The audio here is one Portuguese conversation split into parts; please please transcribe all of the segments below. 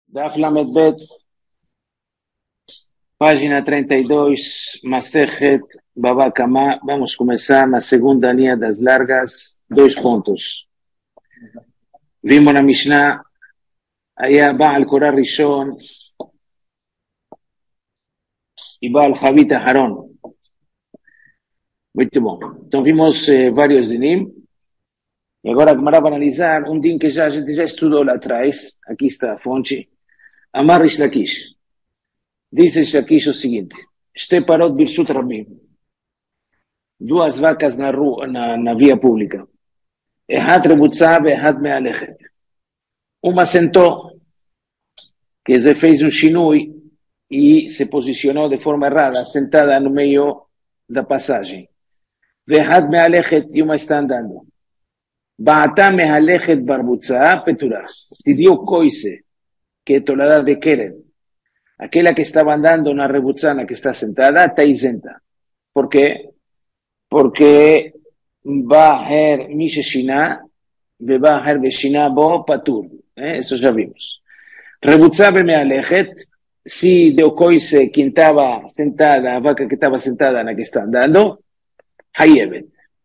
Daf Lamed Bet, página 32, Masejet Baba Kama. Vamos a comenzar na segunda linha das largas, 2 pontos. Vimos na Mishnah, היה בעל קורא ראשון, e בעל חבית אחרון. Muito bom. Então vimos vários dinim. E agora a Gemara vai analisar um din que a gente já estudou lá atrás. Aqui está a fonte. Amar Rish Lakish. Diz Rish Lakish o seguinte: Shte parot birshut rabim. Duas vacas na rua, na via pública. Ehad rebutza ve'ehad me'alechet. Uma sentou, quer dizer, fez um shinui e se posicionou de forma errada, sentada no meio da passagem. Ve'ehad me'alechet, e uma está andando. Ba'ata me'alechet barbutza peturah. Se dio coice, que é tolada de Keren. Aquela que estava andando na rebutzana que está sentada, está isenta. Por quê? Porque Baher Misheshina, Baher Veshina Bo Patur. Isso já vimos. Rebutzá Bemealechet, se deu coice quem estava sentada, a vaca que estava sentada na que está andando, Hayevet.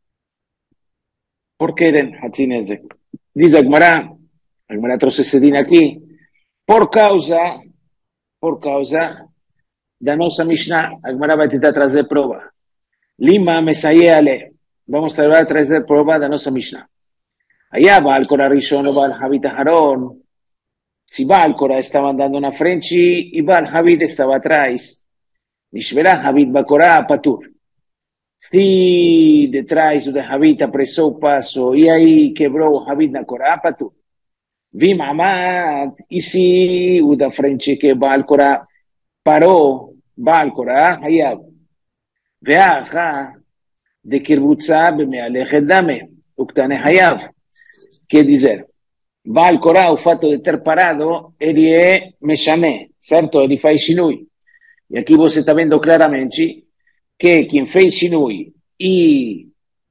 Por Keren, Hatzinezek. Diz a Gemara trouxe esse din aqui, por causa da nossa Mishnah. A Gemara vai tentar trazer prova. Lima Mesayele. Vamos a trazer prova da nossa Mishnah. Allá Baal Korah Rishon o Baal Havit Aharon. Se Baal Korah estava andando na frente e Baal Havit estava atrás, Nishverá Havit Bakorah Patur. Se de trás o de Havit apressou o passo e aí quebrou o Havit na Korah, Patur. Vim Amad, e se o da frente que Baal Korah parou, Baal Korah Hayab. Veacha de Kirbutza Bemealechet Dame, o que está na Hayab. Quer dizer, Baal Korah, o fato de ter parado, ele é Meshamé, certo? Ele faz Shinui. E aqui você está vendo claramente que quem fez Shinui e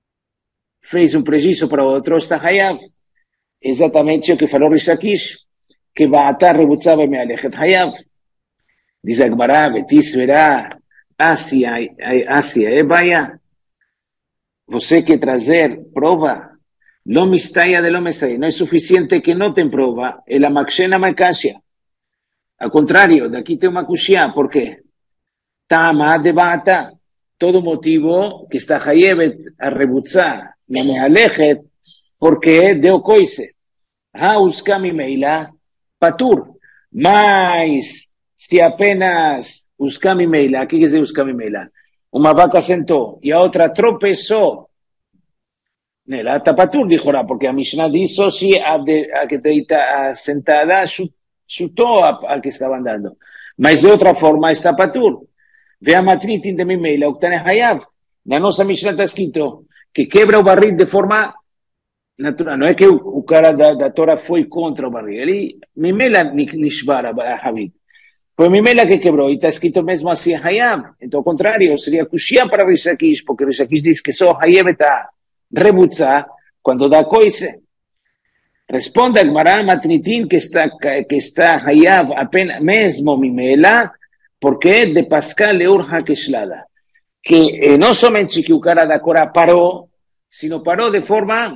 fez um prejuízo para o outro está Hayab. Exatamente o que falou Rish Lakish, que Ba'ata Rebutza Bemealechet Hayab. Diz a Gemara, Betis verá, Ásia, é baia. Você quer trazer prova? Lo mistaya de lo mesai. No es suficiente que no ten prova. El amakshena makashia. Al contrario, de aquí tem uma kushia. ¿Por qué? Tama de bata. Todo motivo que está hayebet a rebutzar. Me mealechet. Porque deu coise. Ha uskami meila. Patur. Mas, si apenas uskami meila. ¿Qué quiere decir uskami meila? Uma vaca sentou e a outra tropeçou. Nela tapatur, dijo ahora, porque a Mishnah dice si a que está sentada chutou al que estaba andando. Mas de outra forma está patur. Ve a matritin de Mimela, o que está en Hayav. Na nossa Mishnah está escrito que quebra o barril de forma natural. Não é que o cara da Torá foi contra o barril. Ele, Mimela nishbara a Havit. Foi Mimela que quebrou, e está escrito mesmo assim Hayav. Então, ao contrário, seria Kushia para Rish Lakish, porque Rish Lakish diz que só Hayav está rebutza quando dá coice. Responde a Gemara Matnitin que está Hayav apenas mesmo Mimela, porque de Pascal Leurha Keshlada. Que não somente que o cara da Korah parou, sino parou de forma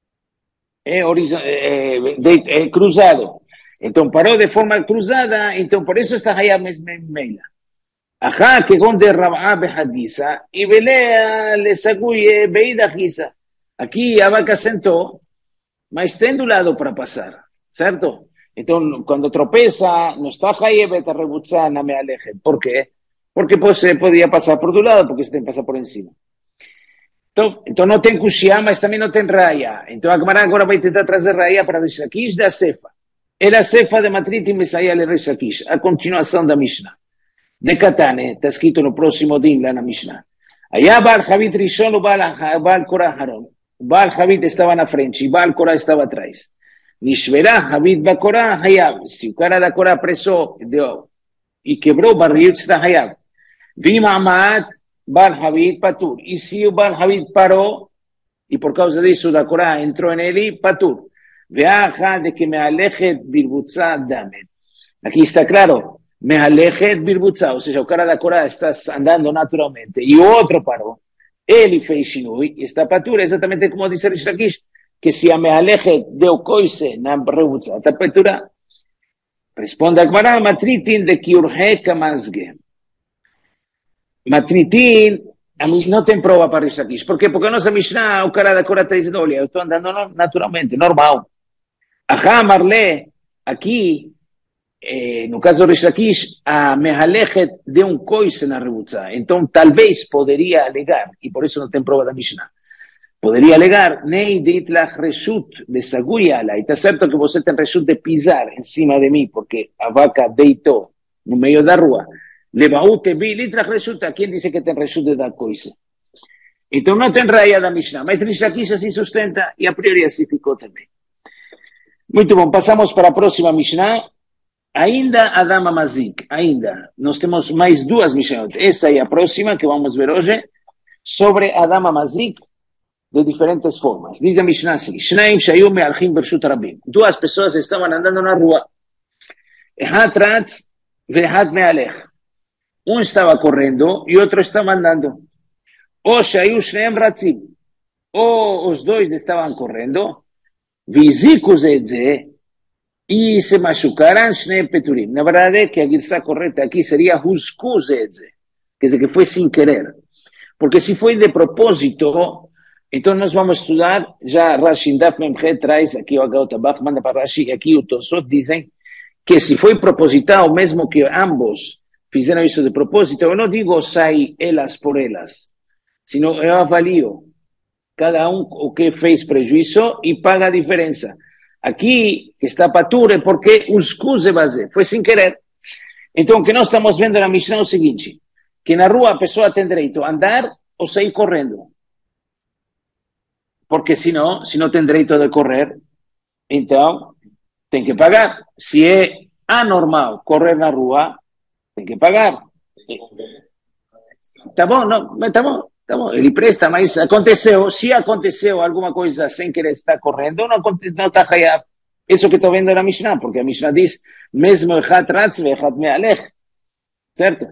cruzado. Então parou de forma cruzada, então por isso está Hayav mesmo Mimela. Ajá, que gonde Rab'a behadisa, y velea le saguye beida gisa. Aqui a vaca sentou, mas tem do lado para passar, certo? Então, quando tropeça, não está Hayebet a rebutzar na mealeje. Por quê? Porque você podia passar por do lado, porque você tem que passar por em cima. Então não tem kushia, mas também não tem raya. Então a Gemara agora vai tentar trazer raya para Rish Lakish da Sefa. Era a Sefa de Matrit e Messiah le Rish Lakish, a continuação da Mishnah. De Katane, está escrito no próximo din lá na Mishnah. Allá Baal Havit Rishon o Baal Korah Haron. Baal Havit estava na frente e Baal Korah estava atrás. Nishverá Havit Bakorah Hayab. Se o cara da Korah pressou e quebrou o barril, está Hayab. Vim Amad Baal Havit Patur. E se o Baal Havit parou, e por causa disso da Korah entrou nele, Patur. Veaja de que me aleje birbutza damet. Aqui está claro, mehalechet birbutza, ou seja, o cara da Korá está andando naturalmente, e o outro parou. Ele fez shinui, e está patura, exatamente como disse Rish Lakish, que se a mehalechet deu coise na rebutza, está patura. Responde a Gemara, matritin de kiurheka mazge. Matritin, não tem prova para Rish Lakish. Por quê? Porque a nossa Mishnah, o cara da Korá está dizendo, olha, eu estou andando naturalmente, normal. Ahá, Marlé, aqui, no caso do Rish Lakish, a mehalechet deu um coice na rebutza. Então, talvez poderia alegar, e por isso não tem prova da Mishnah, poderia alegar, nei ditlach reshut de saguyala, e está certo que você tem reshut de pisar em cima de mim, porque a vaca deitou no meio da rua. Levaute bi litrach reshut, a quem disse que tem reshut de dar coice? Então não tem raia da Mishnah, mas Rish Lakish assim sustenta, e a priori assim ficou também. Muito bom, passamos para a próxima Mishnah. Ainda Adam Amazik, ainda. Nós temos mais duas Mishnayot. Essa é a próxima que vamos ver hoje, sobre Adam Amazik, de diferentes formas. Diz a Mishnah assim, Shnaim shayu me'alchim bershut rabim. Duas pessoas estavam andando na rua. Echad ratz ve'echad me'alech. Um estava correndo e outro estava andando. Ou shayu shneim ratzim. Ou os dois estavam correndo, viziku zedze, e se machucaram shneim peturim. Na verdade, que a guirsa correta aqui seria husku zedze, quer dizer, que foi sem querer. Porque se foi de propósito, então nós vamos estudar, já Rashi Daf Memchet traz, aqui o Agaot Abach manda para Rashi, e aqui o Tosot dizem, que se foi proposital, mesmo que ambos fizeram isso de propósito, eu não digo sai elas por elas, sino eu avalio cada um o que fez prejuízo e paga a diferença. Aqui, que está patur, é porque os cuse base, foi sem querer. Então, o que nós estamos vendo na Mishnah é o seguinte, que na rua a pessoa tem direito a andar ou sair correndo. Porque se não tem direito de correr, então tem que pagar. Se é anormal correr na rua, tem que pagar. Tá bom, não, mas tá bom, ele presta, mas aconteceu, se aconteceu alguma coisa sem querer estar correndo, não está hayab. Isso que estou vendo na Mishnah, porque a Mishnah diz, mesmo echat ratz ve'echat me'alech, certo?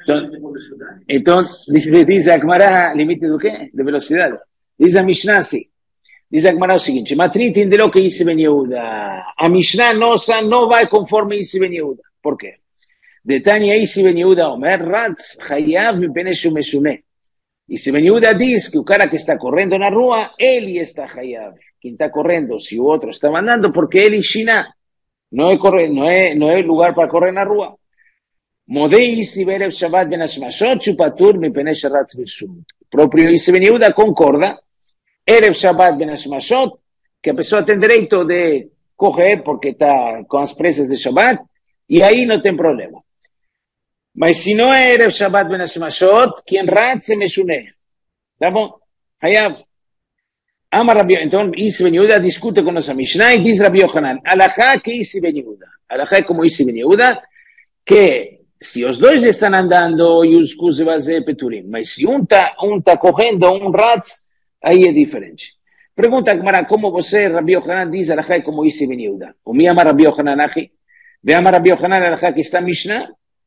Então diz a Gemara, limite do quê? De velocidade. Diz a Mishnah assim, diz a Gemara o seguinte, Matrin entenderá que disse Ben Yehuda, a Mishnah nossa não vai conforme disse Ben Yehuda. Por quê? De Tanya disse Ben Yehuda, Omer ratz hayav mipnei shu meshuneh. E se Ben Yehuda diz que o cara que está correndo na rua, ele está hayav. Quem está correndo, se o outro está andando, porque ele Shina, não é lugar para correr na rua. Modei se verev Shabbat ben Hashmashot, chupatur mipnei sharatz b'shut. Próprio Isi Ben Yehuda concorda, Erev Shabbat ben Hashmashot, que a pessoa tem direito de correr porque está com as pressas de Shabbat, e aí não tem problema. Mas se não é Erev Shabbat ben Hashmashot, quem ratz é meshuneh. Tá bom? Hayav. Ama Rabi, então Isi Ben Yehuda discute com nossa Mishnah e diz Rabi Yochanan, alachá que Isi Ben Yehuda. Alachá é como Isi Ben Yehuda, que se os dois estão andando, Yuzku Zevazé Peturim, mas se um tá correndo, um ratz, aí é diferente. Pergunta a Gemara, como você, Rabi Yochanan, diz alachá é como Isi Ben Yehuda? O mi ama Rabi Yochanan achi? Ve ama Rabi Yochanan alachá que está Mishnah?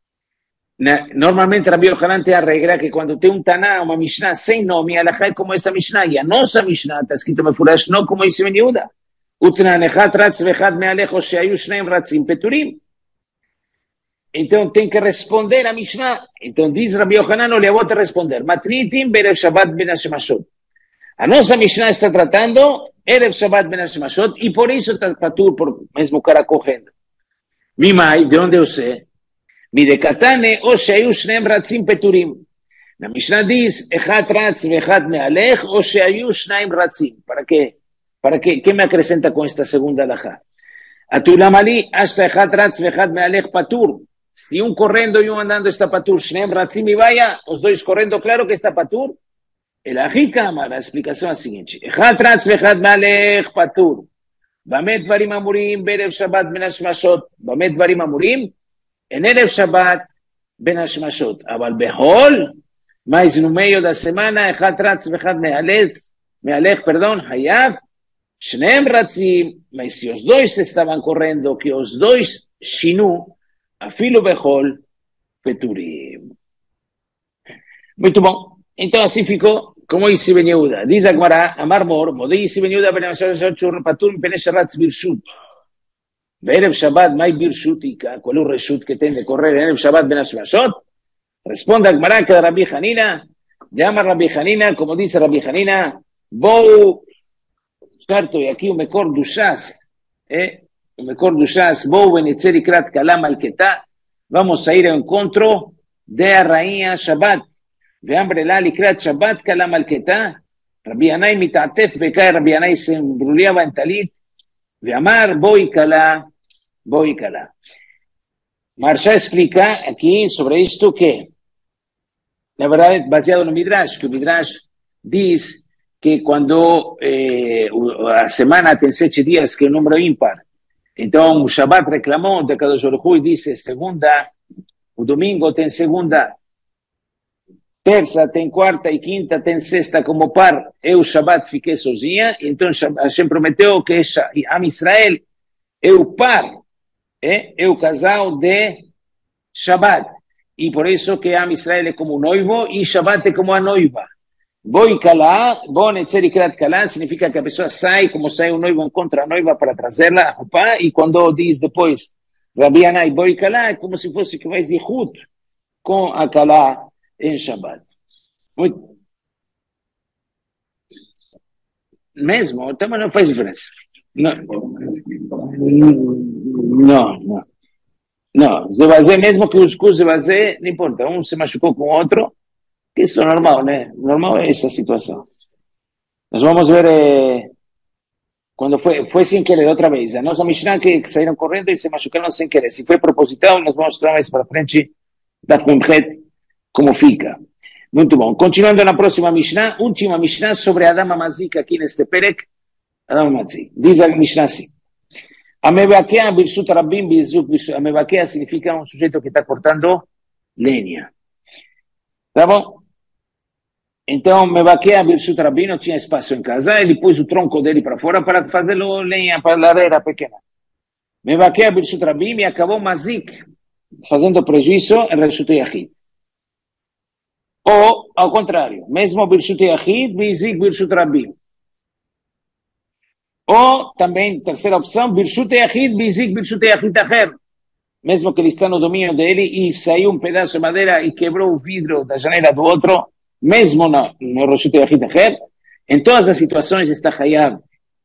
Normalmente Rabi Yochanan tem a regra que quando tem um Taná, uma Mishnah sem nome, alachá é como essa Mishnah, e a nossa Mishnah está escrito mefurash, não como Isi Ben Yehuda. Utnan echad ratz vechad me'alech, ou sheayu shneim ratzim peturim. Então tem que responder a Mishnah. Então diz Rabi Yochanan, olha, vou te responder. Matritim berev Shabbat ben Hashmashot. A nossa Mishnah está tratando Erev Shabbat ben Hashmashot e por isso está patur, por mesmo o cara correndo. Mimai, de onde eu sei? Midekatane o sheayu shneim ratzim peturim. Na Mishnah diz, echad ratz vechad me'alech o sheayu shneim ratzim. Para quê? Para quê? Que me acrescenta com esta segunda alachá? Atulamali, hasta echad ratz vechad me'alech patur. Se um correndo e um andando está patur, shneim ratzim e vaya, os dois correndo, claro que está patur. El Ahikama, a explicação é a seguinte, echad ratz vechad me'alech patur. Bamet dvarim amurim berev Shabbat ben Hashmashot. Bamet dvarim amurim en Erev Shabbat ben Hashmashot. Aval behol, mas no meio da semana, echad ratz vechad me'alech, perdão, hayav, shneim ratzim, mas se os dois estavam correndo, que os dois shinu, Afilo Behol Peturim. Muito bom. Então assim ficou, como disse Ben Yehuda. Diz a Gemara, Amar Mor, disse Ben Yehuda, Ben Yehuda, Patur, Ben Sharat Birshut. Be'erev Shabbat, Mai Birshutika, qual é o reshut que tem de correr Erev Shabbat Ben Hashmashot? Responde a Gemara que Rabbi Hanina, llama Rabbi Hanina, como dice Rabbi Hanina, Bou, certo, e aqui o Mekor do Shas, o Mekor do Shas, Bou Benetzer Ikrat Kalam Al-Ketá, vamos a ir ao encontro da rainha Shabbat, Ve'ambre la Likrat Shabbat Kalam Al-Ketá, Rabbi Hanai mitatef becai, Rabbi Hanai se embrulhava en talit, Ve'amar Boi Kala, Boi Kala. Marsha explica aqui sobre isto que, na verdade, baseado no Midrash, que o Midrash diz que quando a semana tem 7 dias, que é um número ímpar, então o Shabbat reclamou de Kadosh Baruch Hu e disse segunda, o domingo tem segunda, terça tem quarta e quinta tem sexta como par, eu o Shabbat fiquei sozinha, então Hashem prometeu que Am Israel é o par, é o casal de Shabbat. E por isso que Am Israel é como o noivo e Shabbat é como a noiva. Boi Kalá, Bon Etzer Ikrat Kalá, significa que a pessoa sai, como sai o noivo, encontra a noiva para trazê-la a Rupá, e quando diz depois Rabbi Hanai Boi Kalá, é como se fosse que vai zihut com a Kalá em Shabbat. Muito. Mesmo, então não faz diferença. Não, não. Não, se fazer mesmo que os cursos se fazer, não importa, um se machucou com o outro, que isso é normal, né? Normal é essa situação. Nós vamos ver quando foi sem querer outra vez. A nossa Mishnah que saíram correndo e se machucaram sem querer. Se foi proposital, nós vamos mostrar mais para frente da Memchet como fica. Muito bom. Continuando na próxima Mishnah, última Mishnah sobre Adam Amazik aqui neste Perek. Adam Amazik. Diz a Mishnah assim. Amevakea Birshut Rabim Bizuk Birshut. Amevakea significa um sujeito que está cortando lenha. Tá bom? Então, Mevakea Birshut Rabim não tinha espaço em casa, ele pôs o tronco dele para fora para fazer lenha para a lareira pequena. Mevakea Birshut Rabim e acabou Mazik, fazendo prejuízo em Birshut Yachid. Ou, ao contrário, mesmo Birshut Yachid, Bizik Birshut Rabim. Ou, também, terceira opção, Birshut Yachid, Bizik Birshut Yachid Acher. Mesmo que ele está no domínio dele e saiu um pedaço de madeira e quebrou o vidro da janela do outro, mesmo no Birshut Yachid Acher, em todas as situações está Hayab.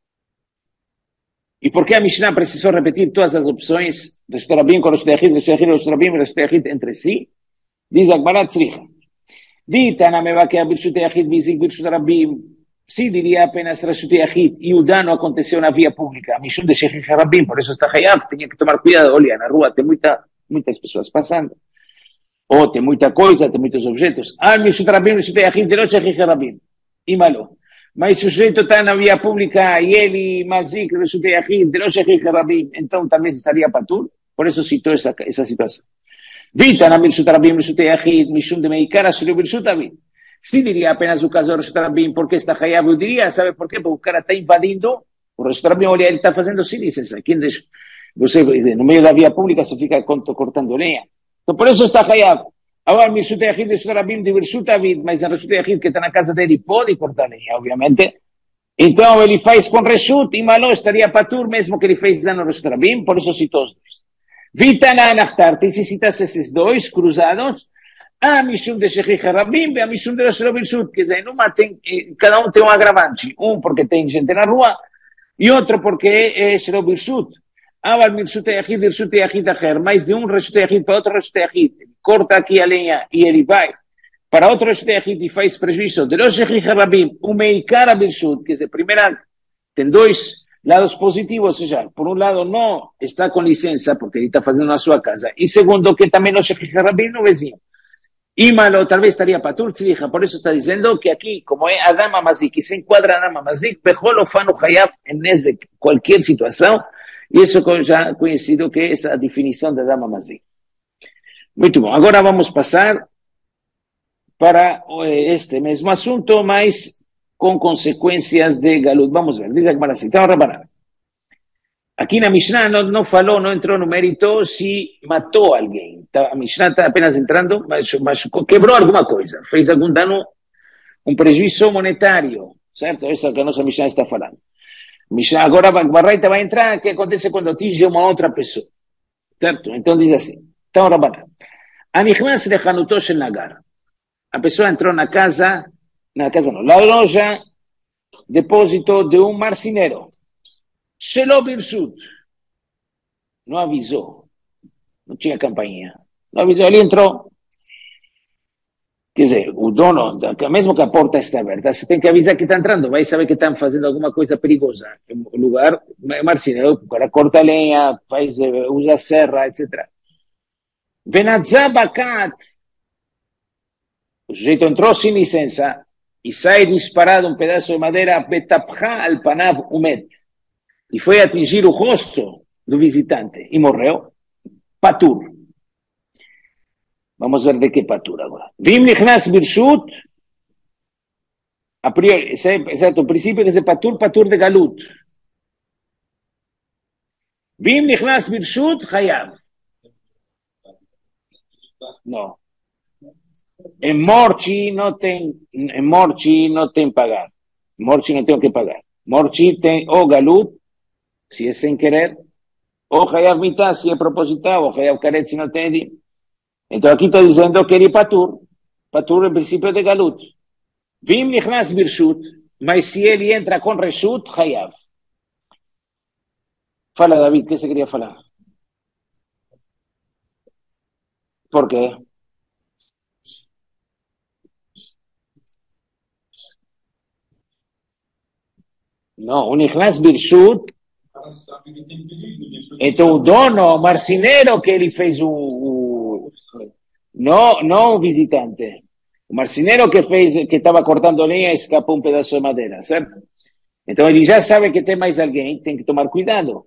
E por que a Mishnah precisou repetir todas as opções, Birshut Rabim com Birshut Yachid, Birshut Yachid, Birshut Rabim, Birshut Yachid entre si? Diz a Gemara Tzricha. Dita na Mevakea Birshut Yachid, Bizik Birshut Rabim, se diria apenas Birshut Yachid e o dano aconteceu na via pública, Mishum de Shechich Rabim, por isso está Hayab, tinha que tomar cuidado, olha, na rua tem muitas pessoas passando, ou tem muita coisa, tem muitos objetos, Birshut Rabim, Birshut Yachid, de lo Shechich Rabim, e malo. Mas se o sujeito está na via pública e ele, Mazik, Birshut Yachid, de lo Shechich Rabim, então também estaria patur, por isso citou essa situação. Vita na Birshut Rabim, Birshut Yachid, Mishum de Meikara, Shileu Birshut Rabim. Se diria apenas o caso do Birshut Rabim, porque está Hayab, eu diria, sabe por quê? Porque o cara está invadindo, o Birshut Rabim, olha, ele está fazendo sem licença. Quem deixa? Você, no meio da via pública, você fica cortando lenha. Então, por isso está Hayab. Agora, Birshut Yachid, Birshut Rabim, de Birshut Rabim, mas a Birshut Yachid que está na casa dele pode cortar lenha, obviamente. Então, ele faz com Reshut, e malo estaria patur, mesmo que ele fez dano no Birshut Rabim, por isso citou os dois. Vita na Anachtar, tem se citasse esses dois cruzados, a Mishum de Shechich Rabim e a Mishum de Shelo Birshut, quer dizer, cada um tem um agravante, um porque tem gente na rua e outro porque é Shelo Birshut. Aval Birshut Yachid, Birshut Yachid Acher, mais de um Birshut Yachid para outro Birshut Yachid, corta aqui a lenha e ele vai para outro Birshut Yachid e faz prejuízo de Lo Shechich Rabim, o Meikara Birshut, quer dizer, primeiro tem dois lados positivos, ou seja, por um lado não está com licença porque ele está fazendo na sua casa, e segundo que também Lo Shechich Rabim no vizinho. E malo, talvez estaria patur tzricha, por isso está dizendo que aqui, como é Adam Amazik, que se enquadra Adam Amazik, Bechol Ofano Hayaf en Nezek, qualquer situação, e isso já conhecido que é essa a definição de Adam Amazik. Muito bom, agora vamos passar para este mesmo assunto, mas com consequências de Galut. Vamos ver, diz a Gemara assim, então, Rabanan. Aqui na Mishnah não falou, não entrou no mérito se matou alguém. A Mishnah está apenas entrando, mas quebrou alguma coisa, fez algum dano, um prejuízo monetário, certo? Isso é o que a nossa Mishnah está falando. Mishnah, agora a Baraita vai entrar, o que acontece quando atinge uma outra pessoa, certo? Então diz assim, então Rabanan, Anichnas lechanuto shel nagar. A pessoa entrou na casa não, na loja, depósito de um marceneiro. Shelo birsut. Não avisou. Não tinha campainha. Não avisou, ele entrou. Quer dizer, o dono, mesmo que a porta está aberta, você tem que avisar que está entrando, vai saber que estão fazendo alguma coisa perigosa. O lugar, marceneiro, o cara corta lenha, usa serra, etc. Venatzabakat. O sujeito entrou sem licença e sai disparado um pedaço de madeira, betapcha al panav umet. E foi atingir o rosto do visitante e morreu. Patur. Vamos ver de que patur agora. Vim nichnas birshut. A priori, certo, o princípio desse patur, patur de galut. Vim nichnas birshut, chayav. Não. Em morte não tem pagar. Morte não tem que pagar. Morte tem ou galut, se é sem querer, ou chayav mitá, se é proposital, ou chayav karet, se não tem. Então aqui está dizendo que ele patur em princípio de galut. Vim nichnas birshut, mas se ele entra com reshut, chayav. Fala, David, o que você queria falar? Por quê? Não, o nichnas birshut. Então o dono, o marceneiro que ele fez não o visitante. O marceneiro que estava cortando lenha escapou um pedaço de madeira, certo? Então ele já sabe que tem mais alguém, tem que tomar cuidado.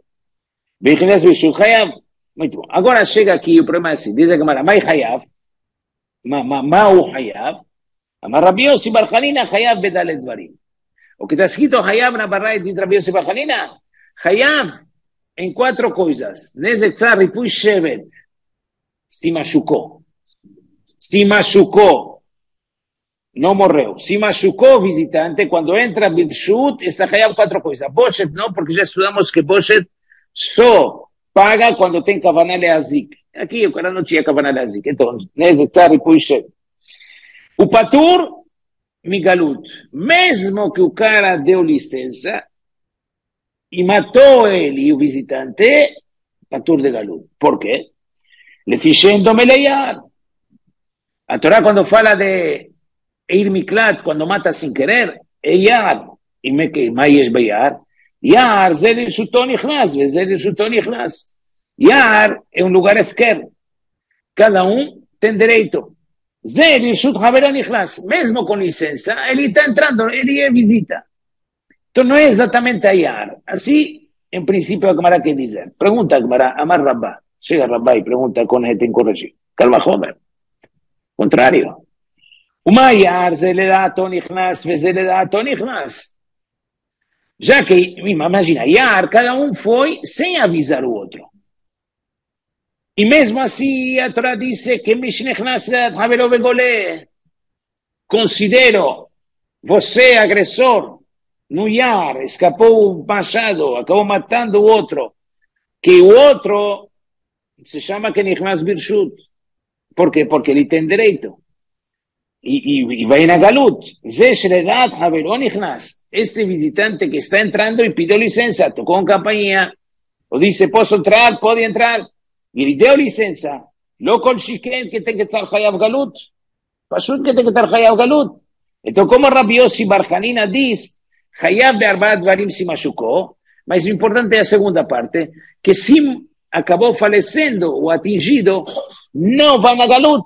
Muito bom. Agora chega aqui, o problema é assim, diz a Gemara, Mai Hayav, Ma'u Hayav, Amar Rabi Yossi bar Hanina Hayav bedalet dvarim. O que está escrito Hayav na Baraita diz Rabi Yossi bar Hanina, Hayav em 4 coisas. Nezetzar ripui shevet, se machucou, não morreu. Se machucou o visitante, quando entra Birshut, está Hayav 4 coisas. Boshet não, porque já estudamos que Boshet só paga quando tem Kavanah Leazik. Aqui o cara não tinha Kavanah Leazik. Então, Nezetzar ripui shevet. O Patur, Migalut. Mesmo que o cara deu licença e matou ele e o visitante, Patur de Galut. Por quê? Lefishendo Meleyar. A Torá, quando fala de Ir Miklat, quando mata sem querer, é Yar. E Mayesh Beyar. Yar, Zer Shuton Ichnas, Zer Shuton Ichnas. Yar é um lugar efker. Cada um tem direito. Zer Shut Haveron Ichnas. Mesmo com licença, ele está entrando, ele é visita. Então não é exatamente a Yar. Assim, em princípio, a Gemara quer dizer. Pergunta a Gemara, Amar Rabba. Chega Rabba e pergunta com ele tem que corrigir. Calma, Homer. Contrário. Uma Yar, Zeledato Nichnas, Vezeledato Nichnas. Já que, imagina, Yar, cada um foi sem avisar o outro. E mesmo assim, a Torá diz que Mishnechnas Havelo Begolé. Considero você agressor. No Yar, escapou um machado, acabou matando o outro, que o outro se chama que Nichnas Birshut. Por quê? Porque ele tem direito. E vai na Galut. Zeshredat Haveron Nichnas. Este visitante que está entrando e pediu licença, tocou uma campainha, ou disse, posso entrar? Pode entrar. E ele deu licença. Lo kol shiken que tem que estar Hayav Galut. Pashut que tem que estar Hayav Galut. Então, como Rabi Yossi bar Hanina diz, Hayav be'arbaat dvarim se machucou, mas o importante é a segunda parte, que se acabou falecendo ou atingido, não vai na Galut.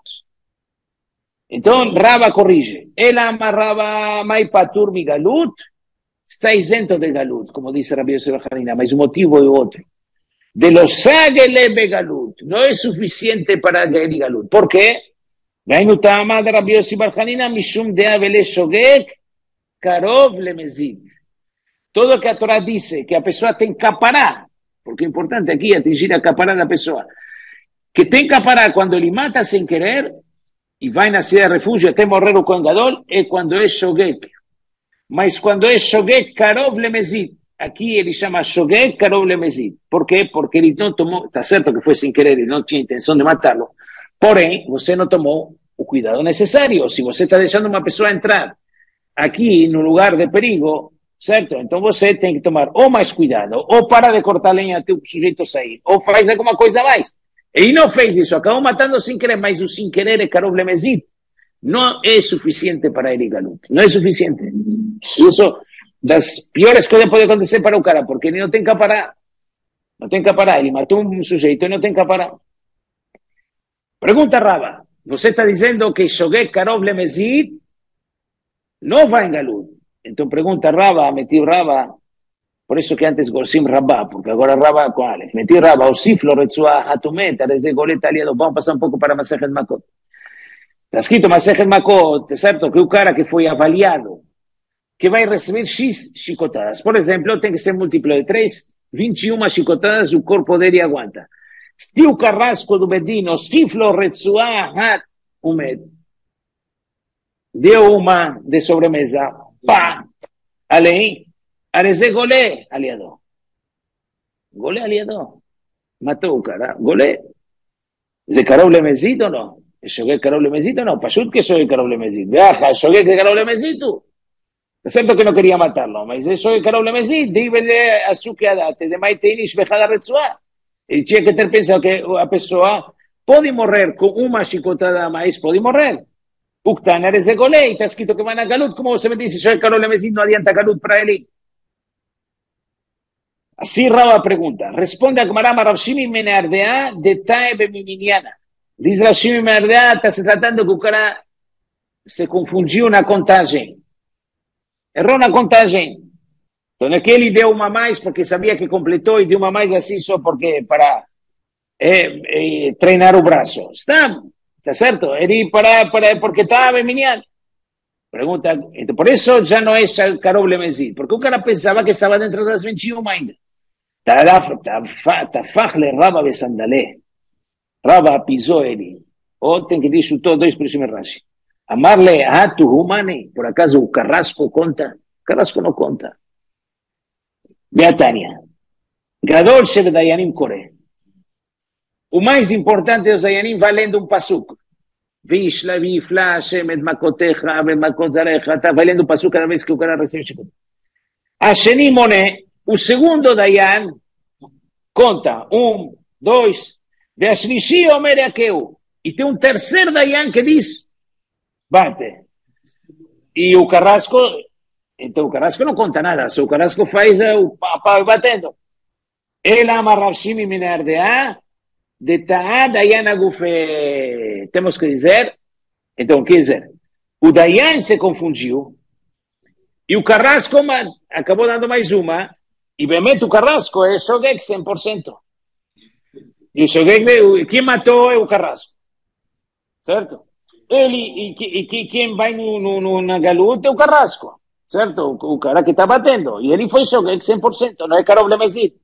Então, Rava corrige. Ela amarrava mai patur mi Galut, está isento de Galut, como disse Rabi Yossi bar Hanina, mas o motivo é outro. De los sagele begalut, não é suficiente para ir Galut. Por quê? Rainu ta'ama de Rabi Yossi bar Hanina, mishum dea vele shogek, Karov lemezid. Todo que a Torá diz que a pessoa tem que capará porque é importante aqui atingir a capará da pessoa. Que tem capará quando ele mata sem querer e vai na cidade de refúgio até morrer o Kohen Gadol, é quando é shogek. Mas quando é shogek karov lemezid, aqui ele chama shogek karov lemezid. Por quê? Porque ele não tomou, está certo que foi sem querer, ele não tinha intenção de matá-lo, porém, você não tomou o cuidado necessário. Se você está deixando uma pessoa entrar aqui no lugar de perigo, certo? Então você tem que tomar ou mais cuidado, ou para de cortar lenha até o sujeito sair, ou faz alguma coisa a mais. Ele não fez isso, acabou matando sem querer, mas o sem querer é karov lemezid. Não é suficiente para ele, galuto. Não é suficiente. Isso das piores coisas pode acontecer para o cara, porque ele não tem capará. Não tem capará. Ele matou um sujeito e não tem capará. Pergunta Rava. Você está dizendo que shogek karov lemezid não vai em galut. Então pergunta Rava, meti Rava, por isso que antes Gorsim Rabá, porque agora Rava com Aleph. Meti Rava, Osiflo, Retzua, Hatumet, Areze Goleta, Aliado. Vamos passar um pouco para Masechet Makot. Está escrito Masechet Makot, certo? Que o cara que foi avaliado, que vai receber X chicotadas. Por exemplo, tem que ser múltiplo de 3, 21 chicotadas o corpo dele aguanta. Se o carrasco do Bedino, Siflo, Retzua, Hat, Umed, deu uma de sobremesa, pá, além, Areze Golé, aliado. Golé, aliado. Matou o cara. Golé. Ze karov lemezid ou não? Shogek karov lemezid ou não? Pashut que shogek karov lemezid. Viaja, shogek karov lemezid. É certo que não queria matá-lo, mas é shogek karov lemezid. Deve açúcar de maitenish bechada retzua. Ele tinha que ter pensado que a pessoa pode morrer com uma chicotada a mais, pode morrer. Uktan Areze Golé, está escrito que vai na galut, como você me disse, shogek karov lemezid, não adianta galut para ele. Así Rava pregunta, responde a Gmarama Rav Shimi Menardea de Taebe Miminiana. Dice Rav Shimi Menardea, está se tratando que o cara se confundiu na contagem. Errou na contagem. Então é que ele deu uma mais porque sabia que completou e deu uma mais assim só porque para treinar o braço. Está certo? Ele porque estava Miminiana. Pergunta, então, por isso já não é karov lemezid, porque o cara pensava que estava dentro das 21 ainda. Tafach le Rava besandalé. Rava pisou ele. Ou tem que dizer dois próximos Rashi. Amarle atu humane, por acaso o carrasco conta? Carrasco não conta. Beatania. Gadol shel Dayanim Kore. O mais importante dos Dayanim vai lendo um pasuk. Vishla, vifla, shemet makotecha, makotarecha. Está vai lendo um pasuk cada vez que o cara recebe chicote. Asheni Moné. O segundo Dayan conta 1, 2, Veashlishi Omer Yakeu. E tem um terceiro Dayan que diz, bate. E o carrasco, então o carrasco não conta nada, só o carrasco faz o pau batendo. Ela Rav Shimi Menardea de Ta'a Dayan Agufe. Temos que dizer, então, quer dizer, o Dayan se confundiu e o carrasco acabou dando mais uma. E realmente o carrasco é shogek 100%. E o shogek, quem matou é o carrasco. Certo? Ele, e quem vai na galuta é o carrasco. Certo? O cara que está batendo. E ele foi shogek 100%, não é karov lemezid.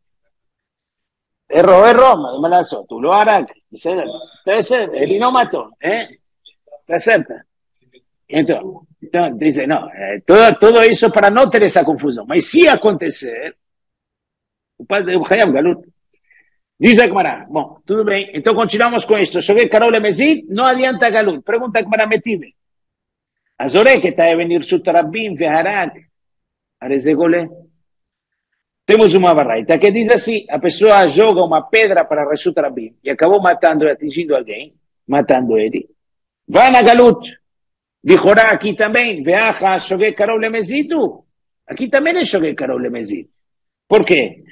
Errou, mas só, tu lo arak. Ele não matou. Está certo? Então diz, não, tudo isso para não ter essa confusão. Mas se acontecer, o Hayab Galut. Diz a Gemara, bom, tudo bem, então continuamos com isto. Shogek karov lemezid, não adianta Galut. Pergunta a Gemara Metive. Azore que está a venir Sutarabim, Veharak, Areze Golé. Temos uma barraita que diz assim, a pessoa joga uma pedra para Reshut Rabim e acabou matando e atingindo alguém, matando ele. Vai na Galut. Dijorá aqui também, Veacha, Shogek karov lemezid. Aqui também é Shogek karov lemezid. Por quê?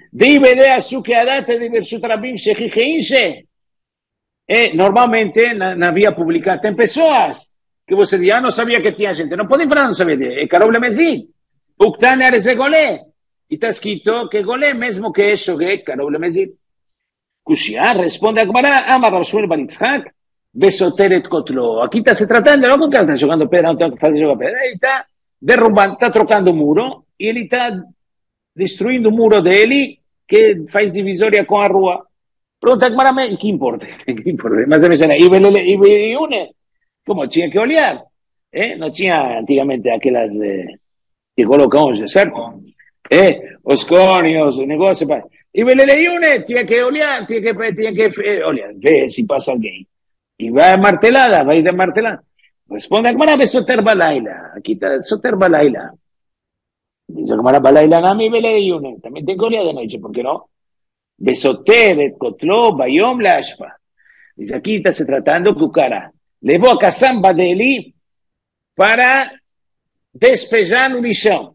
Normalmente na via pública tem pessoas que você já não sabia que tinha gente, não podem falar, não sabia, é karov lemezid, uktan Areze Golé, e está escrito que Golé mesmo que é shogek karov lemezid. Kushia responde a Gemara, Amar Rav Shmuel bar Yitzhak, besoteret kotlo. Aqui está se tratando, não que o cara está jogando pedra, não tem que fazer jogar pedra, ele está derrubando, está trocando o muro, e ele está destruindo o muro dele que faz divisória com a rua. Pergunta claramente, que importa? Que importa? Mas a veces, e une, como tinha que olhar, não tinha antigamente aquelas que colocam hoje, certo? Os cones, o negócio, e une, tinha que olhar, olhar, ver se passa alguém. E vai martelada, vai de martelada. Responde a Gemara, Besoter Balaila. Aquí está Soter Balaila. Dice Gemara Balaila Nami Une. También tengo olhar de noche, ¿por qué no? Besoter, Kotló, Bayom, la Ashpa. Dice, aquí está se tratando que o cara levou a caçamba dele para despejar no lixão.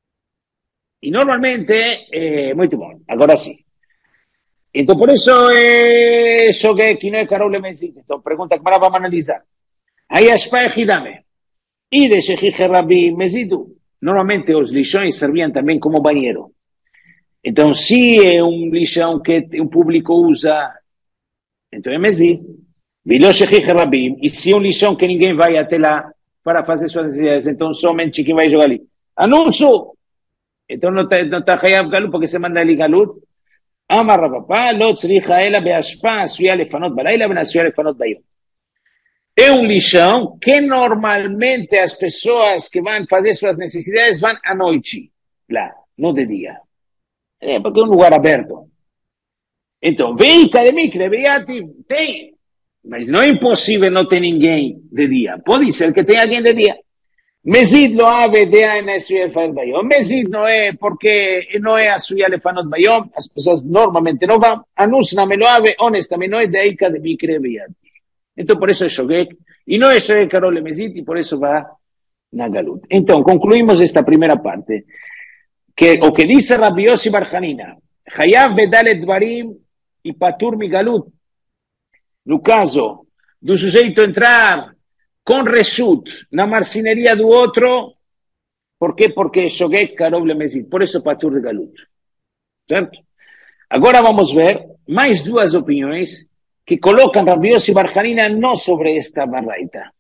E normalmente, muito bom, agora sim. Então, por isso, joguei que não é Carol Lemezit. Então, pergunta que vamos analisar. Aí a Ashpa é Hidame. E de Shechich Rabi Mezidu. Normalmente os lixões serviam também como banheiro. Então, se é um lixão que o público usa, então é Mezid. Viló Shechich Rabim. E se é um lixão que ninguém vai até lá para fazer suas necessidades, então somente quem vai jogar ali. Anúncio! Então não está Hayav Galut, porque se manda ali Galut. Amar Rabapá, lo tzricha ela beashpa, asuia lefanot balaila, ben asuia lefanot bayom. É um lixão que normalmente as pessoas que vão fazer suas necessidades vão à noite, lá, não de dia. Porque é um lugar aberto. Então, vem Kademikre, tem, mas não é impossível não ter ninguém de dia. Pode ser que tenha alguém de dia. Mezid lo ave de na suya lefanot bayom. Mezid não é porque não é a suya lefanot bayom. As pessoas normalmente não vão. Anusna me lo ave, honestamente, não é de aí Kademikre beyati. Então, por isso é Shogek, e não é Shogek Karol Lemezit, e por isso vai na Galut. Então, concluímos esta primeira parte, que o que diz Rabbi Yossi bar Hanina, Hayav bedalet dvarim e patur mi Galut. No caso do sujeito entrar com reshut na marcenaria do outro, por quê? Porque é Shogek Karol Lemezit, por isso patur de Galut. Certo? Agora vamos ver mais duas opiniões que colocam Rabbi Yossi bar Hanina não sobre esta barraita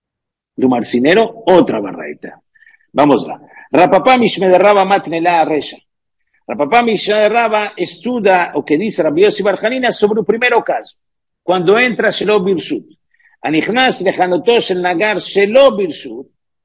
do marceneiro, outra barraita. Vamos lá. Rapapá Mishme de Raba matnela recha. Rapapá Mishme de Raba estuda o que diz Rabbi Yossi bar Hanina sobre o primeiro caso. Quando entra Shelo Birshut. Anichnas lechanoto shel nagar Shelo Birshut.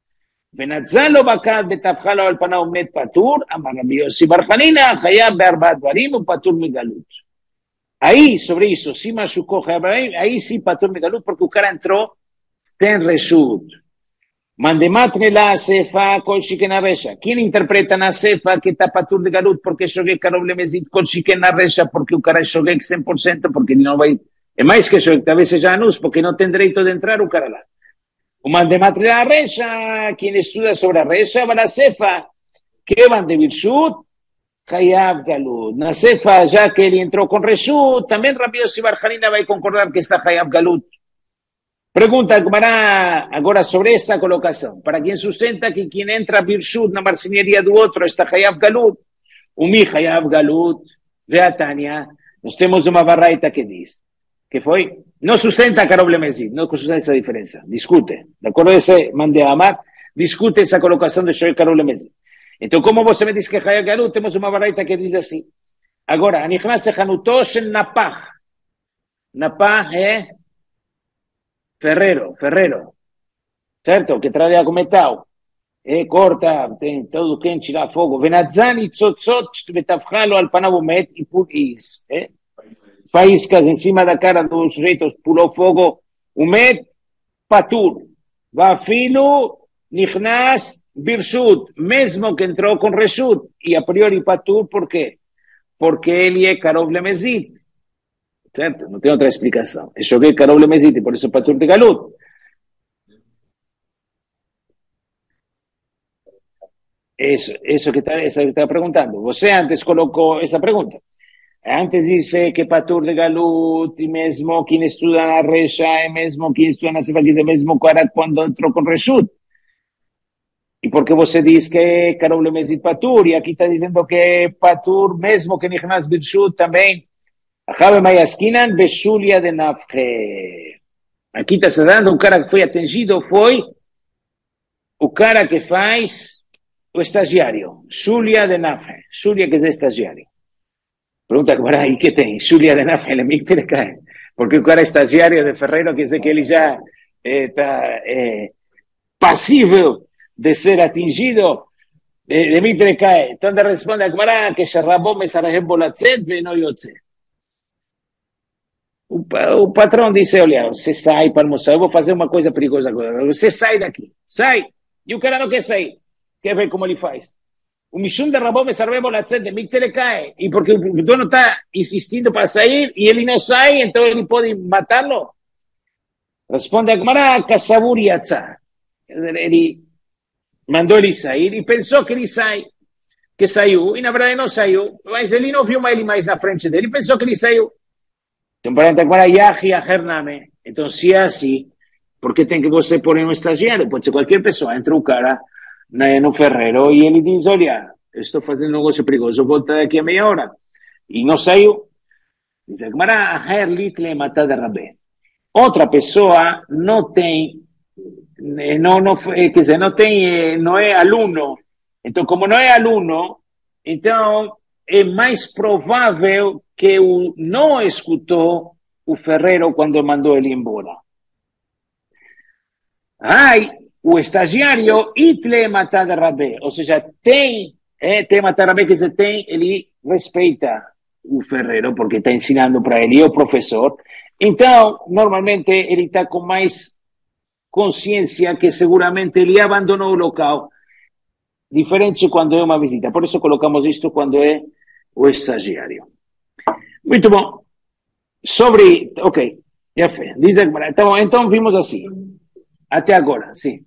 ונצא לו בכד וטפחה לו על פניו מת פטור, אמר רבי יוסי בר חנינא, חייב בארבעה דברים ופטור מגלות. Aí, sobre isso, se machucou, aí sim patur me galut, porque o cara entrou sem reshut. Mandematre lá a cefa, kol shiken na recha. Quem interpreta na cefa que está patur de galut, porque joguei Karol Lemezit, kol shiken na recha, porque o cara joguei 100%, porque ele não vai... É mais que joguei, talvez seja anus, porque não tem direito de entrar o cara lá. O mandematre lá a recha, quem estuda sobre a recha, vai na cefa, que van de birshut, Hayav Galut. Na cefa, já que ele entrou com reshut, também Rabbi Yossi bar Hanina vai concordar que está Hayav Galut. Pergunta agora sobre esta colocação. Para quem sustenta que quem entra birshut na marcenaria do outro está Hayav Galut, o mi Hayav Galut, Veatania, nós temos uma barraita que diz, que foi, não sustenta Karol Lemezit, não sustenta essa diferença, discute. De acordo com esse Mandei Amar, discute essa colocação de Shoy Karol Lemezit. Então, como você me diz que é Hayav Galut, temos uma barraita que diz assim. Agora, Anichnas Echanuto Shel Napach. Napach é ferreiro, certo? Que trabalha com metal. Corta, tem todo quem tirar fogo. Venazani tzotzot betafchalo al panav met e faíscas em cima da cara dos sujeitos, pulou fogo, o met patur. Vafilo Nichnas Birshut, mesmo que entrou com reshut, e a priori patur, por quê? Porque ele é Karov Lemezit, certo? Não tem outra explicação. É joguei Karov Lemezit, por isso patur de Galut. Isso que está perguntando. Você antes colocou essa pergunta. Antes disse que patur de Galut, e mesmo quem estuda na recha, e mesmo quem estuda na Sefaquita, mesmo quando entrou com reshut. E porque você diz que é Karol Lemezit patur, e aqui está dizendo que é patur, mesmo que Nichnas Birshut também. Achabe Mayaskinan Beshulia de Nafre. Aqui está se dando, um cara que foi atingido foi o cara que faz o estagiário. Shulia de Nafre. Shulia que é estagiário. Pergunta agora, e que tem? Julia de Nafel, Mictere cai. Porque o cara é estagiário de Ferreiro, quer dizer que ele já está passível de ser atingido. De Mictere cai. Então responde agora que Sharrabó me sarajem bolatzet ve no yotze. O patrão disse, olha, você sai para almoçar, eu vou fazer uma coisa perigosa agora. Você sai daqui, sai. E o cara não quer sair. Quer ver como ele faz? O Mishum de Rabó me salvemos la de Mictere cai. E porque o dono está insistindo para sair e ele não sai, então ele pode matá-lo. Responde a Gemara, Kassabur Yatza. Ele mandou ele sair e pensou que ele sai, que saiu, e na verdade não saiu, mas ele não viu mais ele mais na frente dele, pensou que ele saiu. Então, para agora, Yahi a Hername. Então, se é assim, por que tem que você pôr um estagiário? Pode ser qualquer pessoa. Entra um cara no Ferreiro e ele diz, olha, estou fazendo um negócio perigoso, volta daqui a meia hora. E não saiu. Diz, Agmará, a Herlitle matada Rabé. Outra pessoa não tem, quer dizer, não tem, não é aluno. Então, como não é aluno, então é mais provável que não escutou o Ferreiro quando mandou ele embora. Ai, o estagiário itle matada Rabé, ou seja, tem matada Rabé, quer dizer, ele respeita o Ferreiro, porque está ensinando para ele, e o professor. Então, normalmente, ele está com mais consciência que seguramente ele abandonou o local, diferente quando é uma visita. Por isso colocamos isto quando é o estagiário. Muito bom. Ok, já fez. Diz agora. Então vimos assim. Até agora, sim.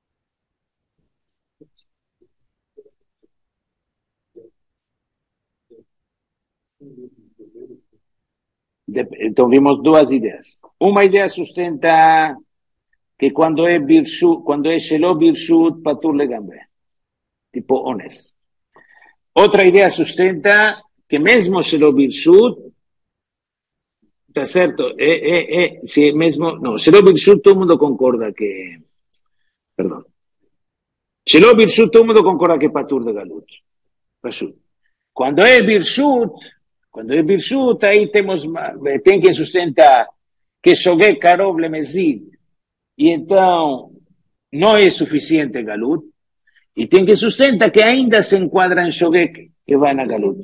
Então vimos duas ideias. Uma ideia sustenta que quando é birshut, quando é shelo birshut, patur legambe. Tipo ones. Outra ideia sustenta que mesmo shelo birshut, tá certo? Se mesmo, não, shelo birshut todo mundo concorda que, perdão. Shelo birshut todo mundo concorda que é patur de galut. Birshut. Quando é birshut, aí tem que sustentar que joguei karov lemezid, e então não é suficiente galut, e tem que sustentar que ainda se enquadra em joguei que vai na galut.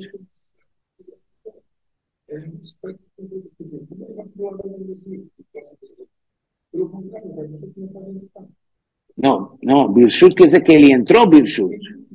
Não, birshut quer dizer que ele entrou birshut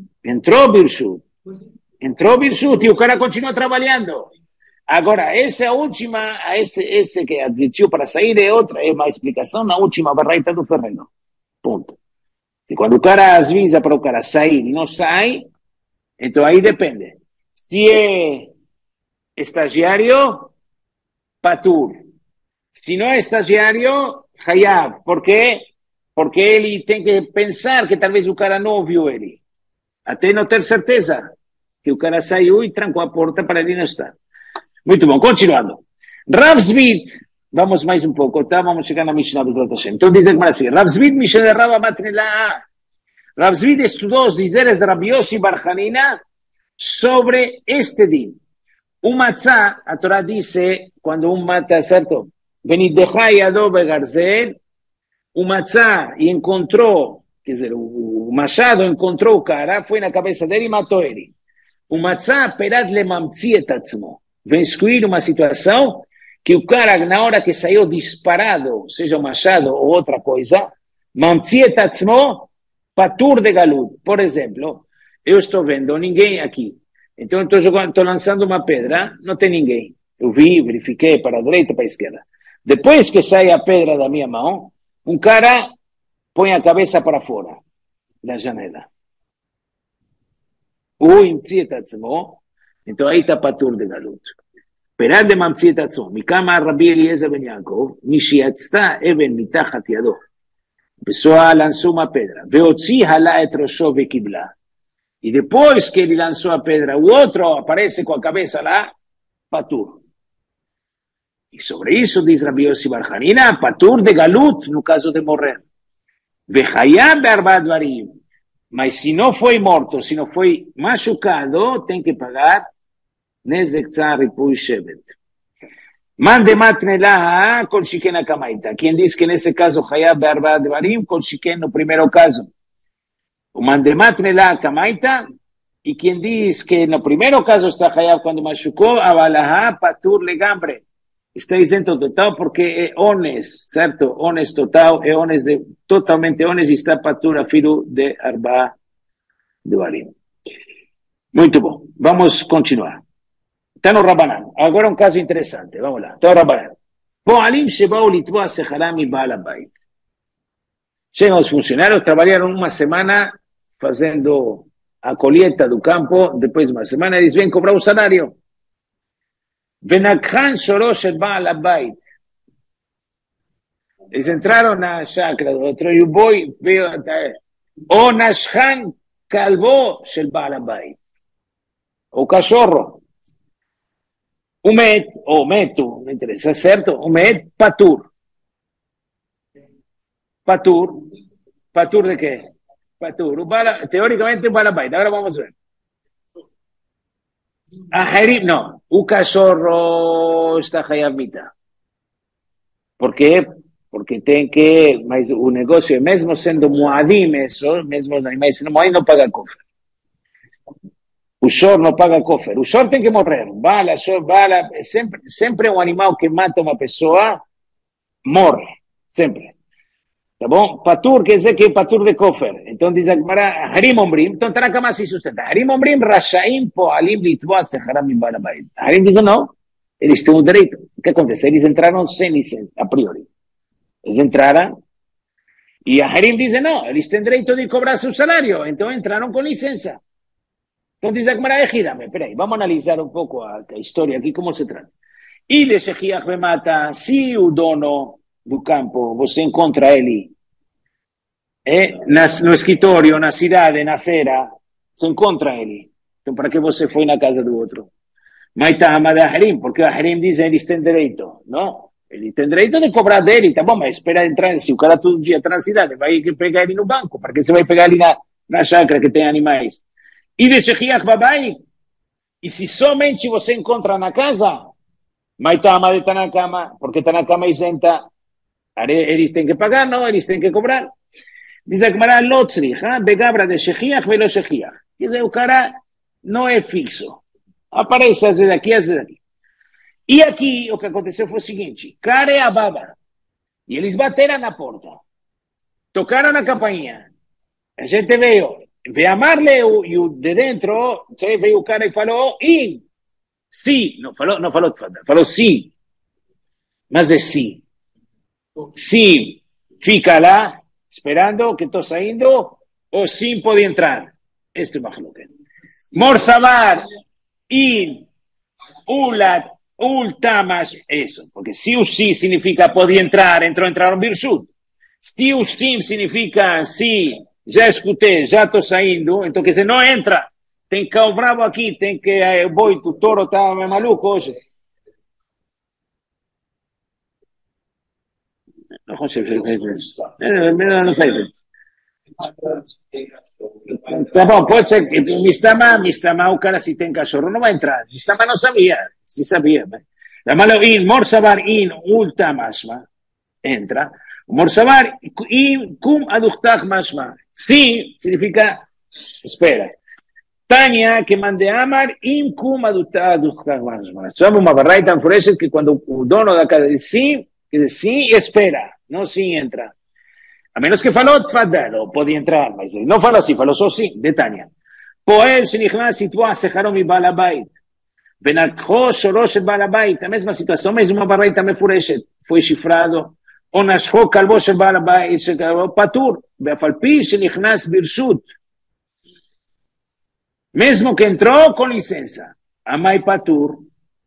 e o cara continua trabalhando. Agora, essa última, esse que admitiu para sair é outra, é uma explicação na última barraita do Ferreiro. Ponto. E quando o cara avisa para o cara sair e não sai, então aí depende. Se é estagiário, patur. Se não é estagiário, hayab. Por quê? Porque ele tem que pensar que talvez o cara não ouviu ele. Até não ter certeza que o cara saiu e trancou a porta para ele não estar. Muito bom, continuando. Rav Zvid, vamos mais um pouco, tá? Vamos chegar na Mishnah do Hashem. Então diz assim, Rav Zvid, Mishnah de Rav Matnila. Rav Zvid estudou os dizeres de Rabi Yossi Bar Hanina sobre este din. Um matzah, a Torá dice, quando um mata, certo? Venidechai adobe garzel, um matzah e encontrou, quer dizer, o machado encontrou o cara, foi na cabeça dele e matou ele. O matzah perad le mamtzi et atzmo. Vem excluir uma situação que o cara, na hora que saiu disparado, seja um machado ou outra coisa, mamtzi et atzmo, patur de galut. Por exemplo, eu estou vendo ninguém aqui. Então, estou lançando uma pedra, não tem ninguém. Eu vi, verifiquei para a direita, para a esquerda. Depois que sai a pedra da minha mão, um cara põe a cabeça para fora da janela. O imtzi atzmo, então aí está patur de galut. Perad de mamtzi atzmo, mikama Rabbi Eliezer ben Yaakov, mishiatzta even mitachat yado. A pessoa lançou uma pedra. Veotzi halá et rosho vekibla. E depois que ele lançou a pedra, o outro aparece com a cabeça lá, patur. E sobre isso diz Rabbi Yossi Bar Hanina, patur de galut, no caso de morrer. Vechayam be'arba dvarim. Mas se não foi morto, se não foi machucado, tem que pagar Nezek tzar ripui shevet. Mande matne laha kol shiken akamaita. Quien dice que en ese caso hayab be'arba devarim, kol shiken no primero caso. Mande matne laha akamaita. Y quien dice que en el primero caso está hayab cuando machucó, abalaha patur legambre. Está diciendo total porque es ones, ¿cierto? Ones total, es ones de, totalmente ones y está patur afiru de arba devarim. Muito bom. Vamos continuar. Está no Rabanan. Agora um caso interessante. Vamos lá. Está no Rabanan. Poalim shebao litboa secharam mi baal habayit. Chegam os funcionários, trabalharam uma semana fazendo a colheita do campo, depois de uma semana eles vêm cobrar o salário. Venakhan shoro shel baal habayit. Eles entraram na chácara do outro e o boi veio até... O nashchan kalbo shel baal habayit. O cachorro. O met, ou meto, não interessa, certo? O met, patur. Patur. Patur de quê? Patur. O bala, teoricamente o balabait. Agora vamos ver. Aherim, não. O cachorro está hayamita. Por quê? Porque tem que, mas o negócio, mesmo sendo muadim, isso, mesmo os animais sendo muadim, não paga cofre. O shor não paga cofre. O shor tem que morrer. Bala, shor, bala. Sempre um animal que mata uma pessoa morre. Sempre. Tá bom? Patur quer dizer que é patur de cofre. Então diz a Gemara, Harim Ombrim. Então terá que mais se sustentar. Harim Ombrim, Rashaim, Poalim, Litboa, Secharam, Imbarabayit. Harim diz não. Eles têm o direito. O que acontece? Eles entraram sem licença, a priori. Eles entraram e a Harim diz não. Eles têm direito de cobrar seu salário. Então entraram com licença. Então diz a Gemara, gírame, peraí, vamos analisar um pouco a história aqui, como se trata. E de Shechiach remata, se o dono do campo, você encontra ele no escritório, na cidade, na feira, você encontra ele. Então para que você foi na casa do outro? Mas está a Harim, porque a Harim diz que eles têm direito, não? Ele tem direito de cobrar dele, tá bom, mas espera entrar, se o cara todo dia está na cidade, vai pegar ele no banco, para que você vai pegar ele na chácara que tem animais? E de Shechiach Babai, e se somente você encontra na casa, mas está na cama, porque está na cama e senta, eles têm que pagar, não, eles têm que cobrar. Diz a Gemara, Lotzri, begabra de Shechiach velo Shechiach. Quer dizer, o cara não é fixo. Aparece às vezes aqui, às vezes aqui. E aqui, o que aconteceu foi o seguinte, cara é a baba, e eles bateram na porta, tocaram na campainha, a gente veio amarle e o de dentro, veio o cara e falou, sim, não falou sim, mas é sim. Sim, fica lá, esperando que estou saindo, ou sim pode entrar. Este é o mahloket. Morsabar, ultamas, isso, porque se o sim significa pode entrar, entraram birshut. Se o sim significa sim, já escutei, já estou saindo, então quer dizer, não entra, tem cão bravo aqui, tem que, o boi, o touro está maluco hoje. Não consigo, não sei. Tá bom, pode ser que Mistama, o cara se tem cachorro não vai entrar, Mistama não sabia, se sabia. Llamalo morsabar ulta mashma, entra, morsabar kum aduchtach mashma. Sim, significa, espera. Tania, que mande amar, kum aduchtach mashma. Somos uma barraita enfurece que quando o dono da casa diz sim, espera, não sim entra. A menos que falou, tfadal, pode entrar, mas não falou assim, falou só sim, de Tania. Poel, shenichnas, itwa, secharom mi balabait. Benakho, shorosh, balabait. A mesma situação, mas uma barraita mefureshet. Foi chifrado. O nashcho, kalbo, shel balabait, patur. Beafalpi, shenichnas, birshut. Mesmo que entrou com licença. Amai patur.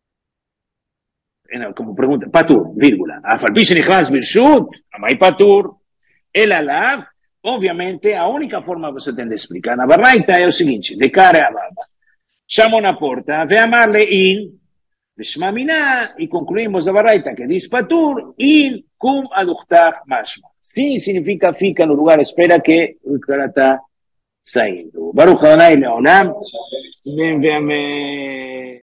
Como pergunta, patur, vírgula. Afalpi, shenichnas, birshut. Amai patur. El alav, obviamente, a única forma que você tem de explicar na barraita é o seguinte, de cara a baba. Chamam na porta, ve amarle Shmamina, e concluímos a barraita que diz patur, kum aduchtach mashma. Sim, significa fica no lugar, espera que o cara está saindo. Baruch Adonai Leolam, vem,